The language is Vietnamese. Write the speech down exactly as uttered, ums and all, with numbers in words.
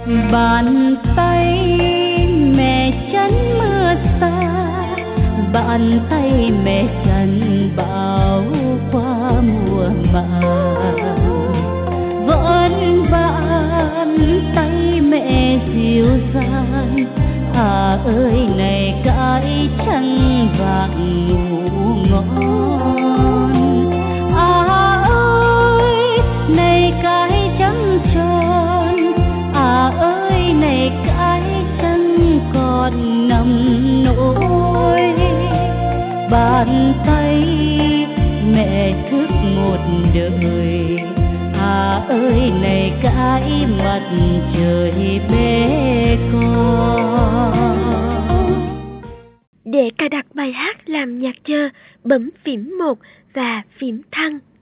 Bàn tay mẹ chân mưa xa, bàn tay mẹ chân bão qua mùa màng. Vẫn bàn tay mẹ dịu dàng, à ơi này cái chân vàng ngủ ngon. À ơi này cái trắng tròn, à ơi này cái chân còn nằm nỗi. Bàn tay mẹ thức một đời, à ơi này cái mặt trời bé con. Để cài đặt bài hát làm nhạc chờ, bấm phím một và phím thăng.